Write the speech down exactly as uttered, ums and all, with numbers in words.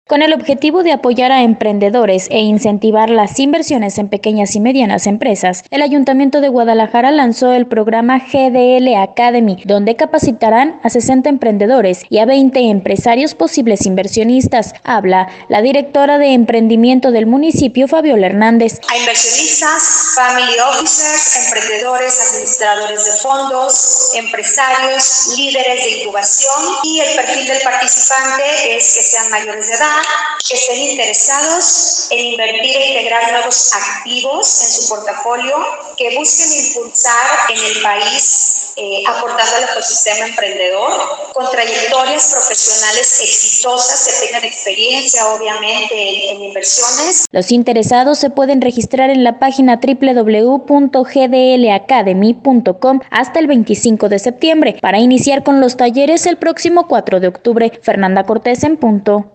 Con el objetivo de apoyar a emprendedores e incentivar las inversiones en pequeñas y medianas empresas, el Ayuntamiento de Guadalajara lanzó el programa G D L Academy, donde capacitarán a sesenta emprendedores y a veinte empresarios posibles inversionistas. Habla la directora de emprendimiento del municipio, Fabiola Hernández. A inversionistas, family officers, emprendedores, administradores de fondos, empresarios, líderes de incubación, y el perfil del participante es que sean mayores de edad, que estén interesados en invertir e integrar nuevos activos en su portafolio, que busquen impulsar en el país eh, aportando al ecosistema emprendedor, con trayectorias profesionales exitosas, que tengan experiencia obviamente en, en inversiones. Los interesados se pueden registrar en la página doble u doble u doble u punto g d l academy punto com hasta el veinticinco de septiembre para iniciar con los talleres el próximo cuatro de octubre. Fernanda Cortés en punto.